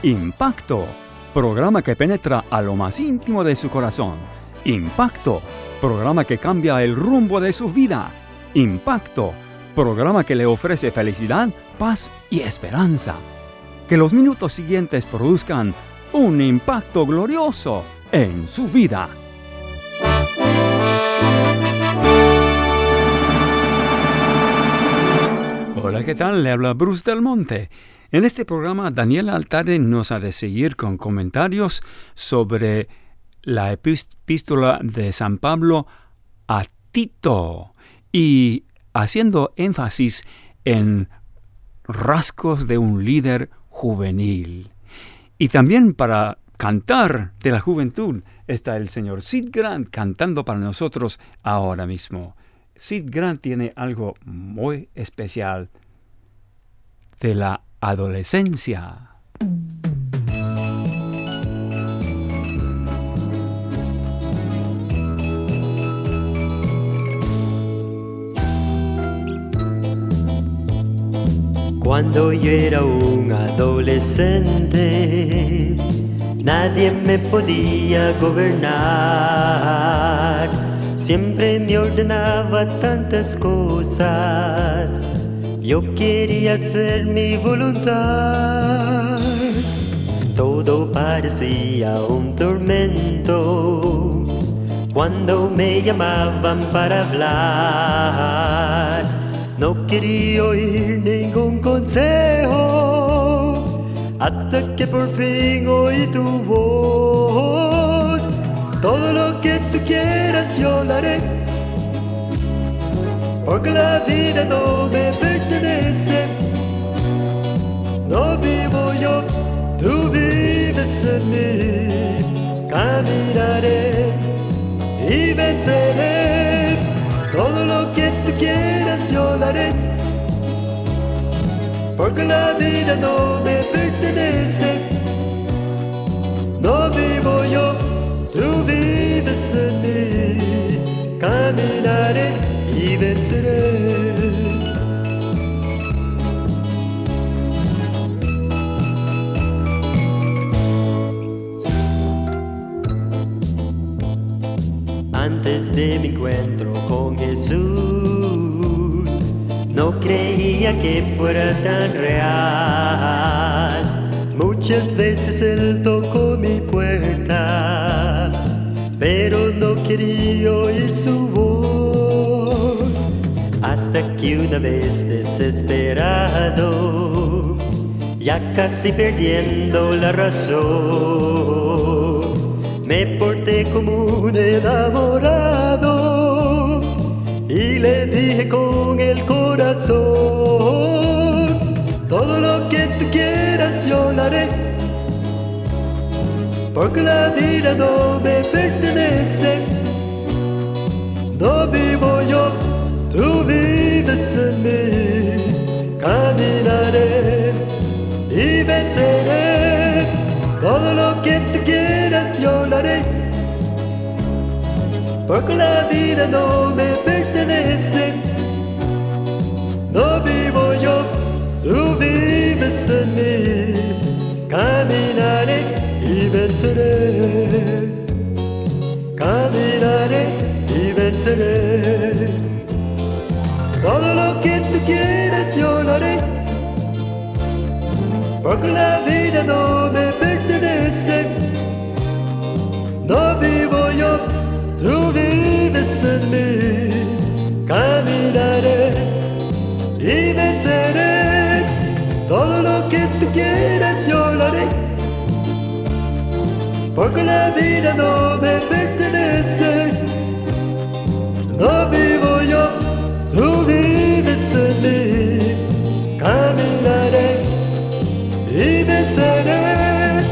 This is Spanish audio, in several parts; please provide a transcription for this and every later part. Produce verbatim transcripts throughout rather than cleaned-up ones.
Impacto, programa que penetra a lo más íntimo de su corazón. Impacto, programa que cambia el rumbo de su vida. Impacto, programa que le ofrece felicidad, paz y esperanza. Que los minutos siguientes produzcan un impacto glorioso en su vida. Hola, ¿qué tal? Le habla Bruce Del Monte. En este programa, Daniel Altare nos ha de seguir con comentarios sobre la epístola de San Pablo a Tito y haciendo énfasis en rasgos de un líder juvenil. Y también para cantar de la juventud está el señor Sid Grant cantando para nosotros ahora mismo. Sid Grant tiene algo muy especial de la adolescencia. Cuando yo era un adolescente, nadie me podía gobernar. Siempre me ordenaba tantas cosas, yo quería hacer mi voluntad. Todo parecía un tormento cuando me llamaban para hablar. No quería oír ningún consejo hasta que por fin oí tu voz. Todo lo que tú quieras yo lo haré, porque la vida no me pertenece. No vivo yo, tú vives en mí. Caminaré y venceré. Todo lo que tú quieras yo lo haré, porque la vida no me pertenece. No vivo yo, tú vives en mí. Caminaré y venceré. Antes de mi encuentro con Jesús, no creía que fuera tan real. Muchas veces Él tocó mi puerta, pero no quería oír su voz. Hasta que una vez desesperado, ya casi perdiendo la razón, me porté como un enamorado y le dije con el corazón: todo lo que tú quieras yo lo haré, porque la vida no me pertenece. No vivo yo, tú vives en mí. Caminaré y venceré. Todo lo que tú quieras yo lo haré, porque la vida no me pertenece. No vivo yo, tú vives en mí. Caminaré y venceré. Caminaré y venceré. Todo lo que tú quieras yo lo haré, porque la vida no me pertenece. No vivo yo, tú vives en mí. Caminaré y venceré. Todo lo que tú quieras yo lo haré, porque la vida no me pertenece. No vivo yo, tú vives en mí. Caminaré y venceré.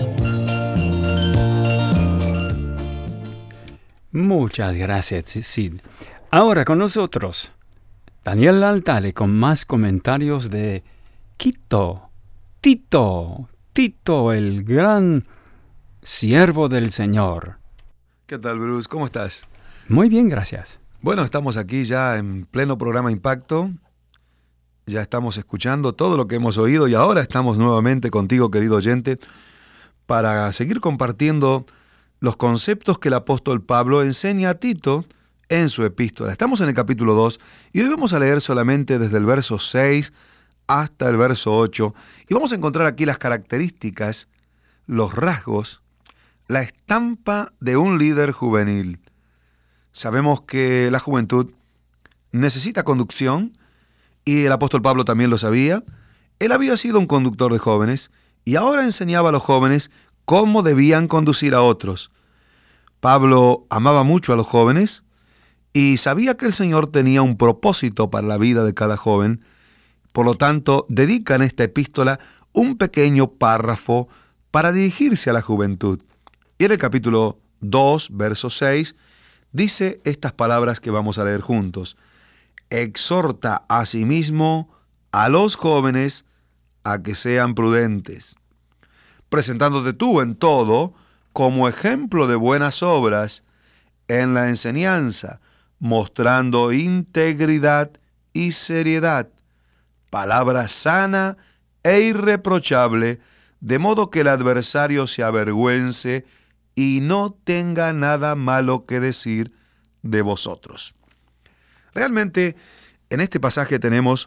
Muchas gracias, Sid. Ahora con nosotros, Daniel Altare con más comentarios de Tito, Tito, Tito, el gran siervo del Señor. ¿Qué tal, Bruce? ¿Cómo estás? Muy bien, gracias. Bueno, estamos aquí ya en pleno programa Impacto Ya estamos escuchando todo lo que hemos oído y ahora estamos nuevamente contigo, querido oyente, para seguir compartiendo los conceptos que el apóstol Pablo enseña a Tito en su epístola. Estamos en el capítulo dos y hoy vamos a leer solamente desde el verso seis hasta el verso ocho y vamos a encontrar aquí las características, los rasgos, la estampa de un líder juvenil. Sabemos que la juventud necesita conducción y el apóstol Pablo también lo sabía. Él había sido un conductor de jóvenes y ahora enseñaba a los jóvenes cómo debían conducir a otros. Pablo amaba mucho a los jóvenes y sabía que el Señor tenía un propósito para la vida de cada joven. Por lo tanto, dedica en esta epístola un pequeño párrafo para dirigirse a la juventud. Y en el capítulo dos, verso seis, dice estas palabras que vamos a leer juntos. Exhorta asimismo a los jóvenes a que sean prudentes, presentándote tú en todo como ejemplo de buenas obras en la enseñanza, mostrando integridad y seriedad, palabra sana e irreprochable, de modo que el adversario se avergüence y no tenga nada malo que decir de vosotros. Realmente, en este pasaje tenemos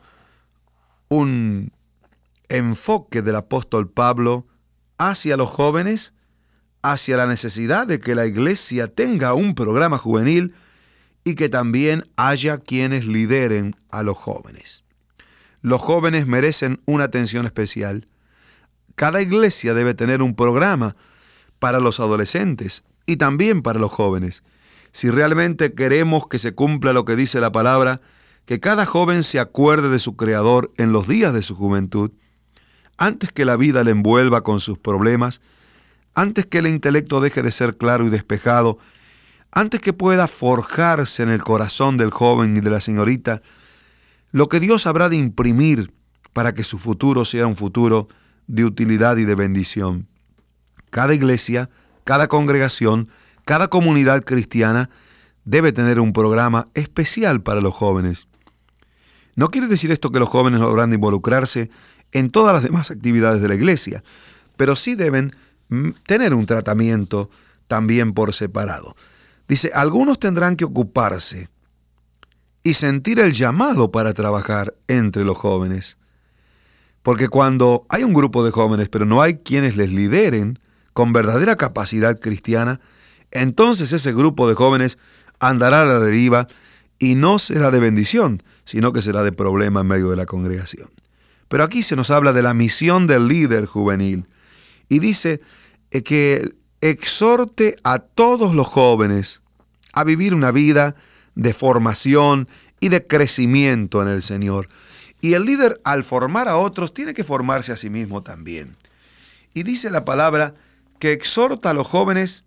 un enfoque del apóstol Pablo hacia los jóvenes, hacia la necesidad de que la iglesia tenga un programa juvenil y que también haya quienes lideren a los jóvenes. Los jóvenes merecen una atención especial. Cada iglesia debe tener un programa para los adolescentes y también para los jóvenes. Si realmente queremos que se cumpla lo que dice la palabra, que cada joven se acuerde de su Creador en los días de su juventud, antes que la vida le envuelva con sus problemas, antes que el intelecto deje de ser claro y despejado, antes que pueda forjarse en el corazón del joven y de la señorita, lo que Dios habrá de imprimir para que su futuro sea un futuro de utilidad y de bendición. Cada iglesia, cada congregación, cada comunidad cristiana debe tener un programa especial para los jóvenes. No quiere decir esto que los jóvenes no habrán de involucrarse en todas las demás actividades de la iglesia, pero sí deben tener un tratamiento también por separado. Dice, algunos tendrán que ocuparse y sentir el llamado para trabajar entre los jóvenes. Porque cuando hay un grupo de jóvenes, pero no hay quienes les lideren con verdadera capacidad cristiana, entonces ese grupo de jóvenes andará a la deriva y no será de bendición, sino que será de problema en medio de la congregación. Pero aquí se nos habla de la misión del líder juvenil y dice que exhorte a todos los jóvenes a vivir una vida de formación y de crecimiento en el Señor. Y el líder, al formar a otros, tiene que formarse a sí mismo también. Y dice la palabra que exhorta a los jóvenes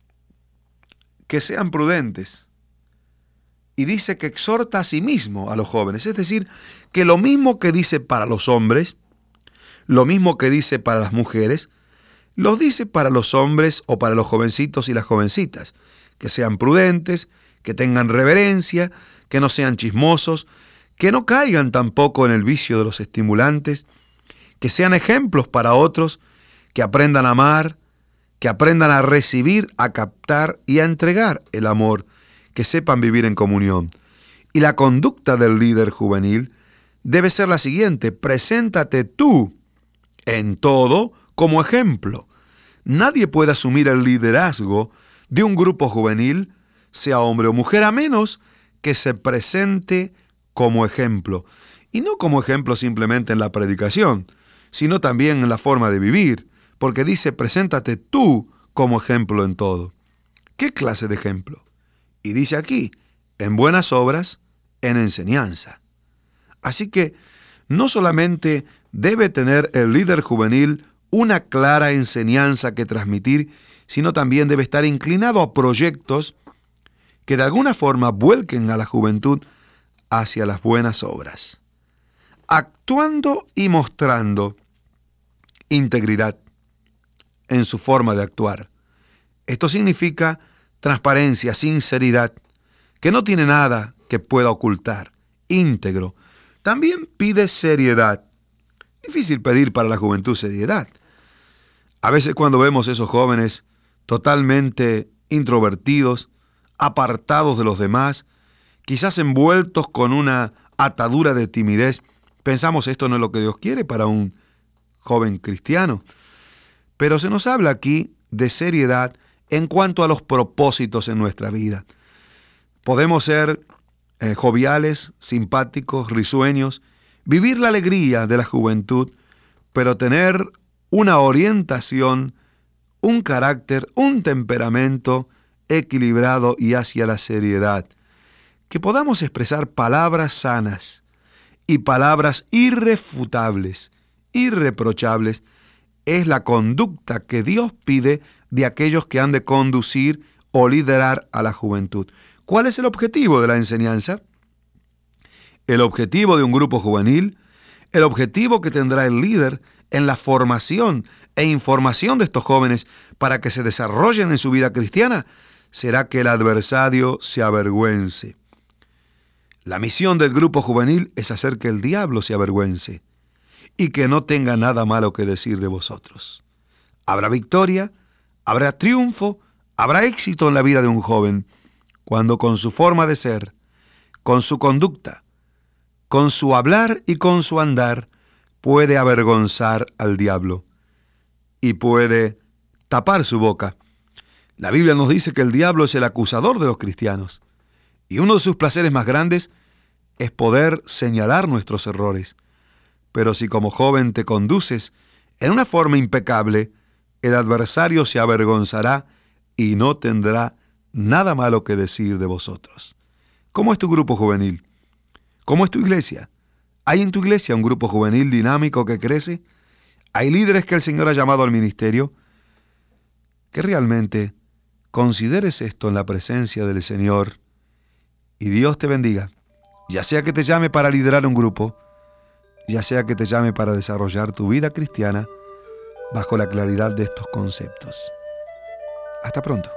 que sean prudentes. Y dice que exhorta a sí mismo a los jóvenes. Es decir, que lo mismo que dice para los hombres, lo mismo que dice para las mujeres, lo dice para los hombres o para los jovencitos y las jovencitas. Que sean prudentes, que tengan reverencia, que no sean chismosos, que no caigan tampoco en el vicio de los estimulantes, que sean ejemplos para otros, que aprendan a amar, que aprendan a recibir, a captar y a entregar el amor, que sepan vivir en comunión. Y la conducta del líder juvenil debe ser la siguiente: preséntate tú en todo como ejemplo. Nadie puede asumir el liderazgo de un grupo juvenil, sea hombre o mujer, a menos que se presente como ejemplo. Y no como ejemplo simplemente en la predicación, sino también en la forma de vivir, porque dice, preséntate tú como ejemplo en todo. ¿Qué clase de ejemplo? Y dice aquí, en buenas obras, en enseñanza. Así que no solamente debe tener el líder juvenil una clara enseñanza que transmitir, sino también debe estar inclinado a proyectos que de alguna forma vuelquen a la juventud hacia las buenas obras, actuando y mostrando integridad en su forma de actuar. Esto significa transparencia, sinceridad, que no tiene nada que pueda ocultar, íntegro, también pide seriedad. Difícil pedir para la juventud seriedad. A veces cuando vemos esos jóvenes totalmente introvertidos, apartados de los demás, quizás envueltos con una atadura de timidez, pensamos esto no es lo que Dios quiere para un joven cristiano. Pero se nos habla aquí de seriedad en cuanto a los propósitos en nuestra vida. Podemos ser eh, joviales, simpáticos, risueños, vivir la alegría de la juventud, pero tener una orientación, un carácter, un temperamento equilibrado y hacia la seriedad. Que podamos expresar palabras sanas y palabras irrefutables, irreprochables, es la conducta que Dios pide de aquellos que han de conducir o liderar a la juventud. ¿Cuál es el objetivo de la enseñanza? El objetivo de un grupo juvenil, el objetivo que tendrá el líder en la formación e información de estos jóvenes para que se desarrollen en su vida cristiana, será que el adversario se avergüence. La misión del grupo juvenil es hacer que el diablo se avergüence y que no tenga nada malo que decir de vosotros. Habrá victoria, habrá triunfo, habrá éxito en la vida de un joven cuando con su forma de ser, con su conducta, con su hablar y con su andar, puede avergonzar al diablo y puede tapar su boca. La Biblia nos dice que el diablo es el acusador de los cristianos y uno de sus placeres más grandes es poder señalar nuestros errores. Pero si como joven te conduces en una forma impecable, el adversario se avergonzará y no tendrá nada malo que decir de vosotros. ¿Cómo es tu grupo juvenil? ¿Cómo es tu iglesia? ¿Hay en tu iglesia un grupo juvenil dinámico que crece? ¿Hay líderes que el Señor ha llamado al ministerio? Que realmente consideres esto en la presencia del Señor y Dios te bendiga. Ya sea que te llame para liderar un grupo, ya sea que te llame para desarrollar tu vida cristiana bajo la claridad de estos conceptos. Hasta pronto.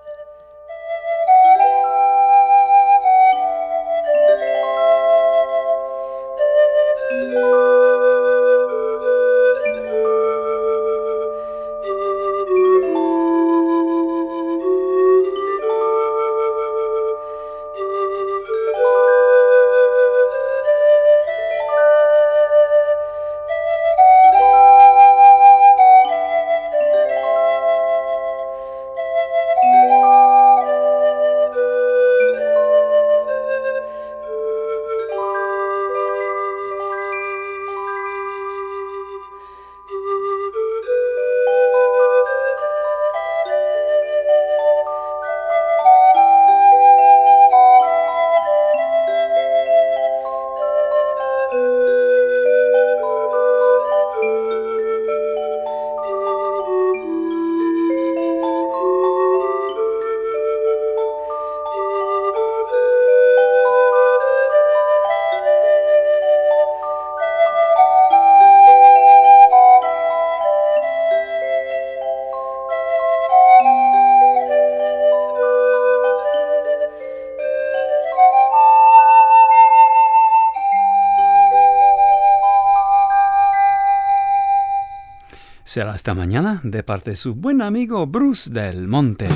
Será hasta mañana de parte de su buen amigo Bruce Del Monte.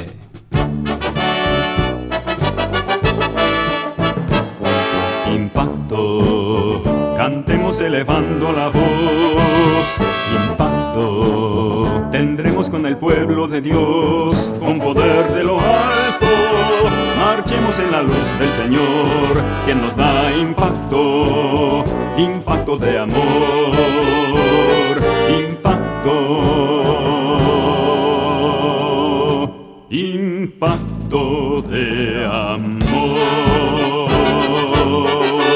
Impacto, cantemos elevando la voz. Impacto, tendremos con el pueblo de Dios, con poder de lo alto. Marchemos en la luz del Señor, quien nos da impacto, impacto de amor, impacto, impacto de amor.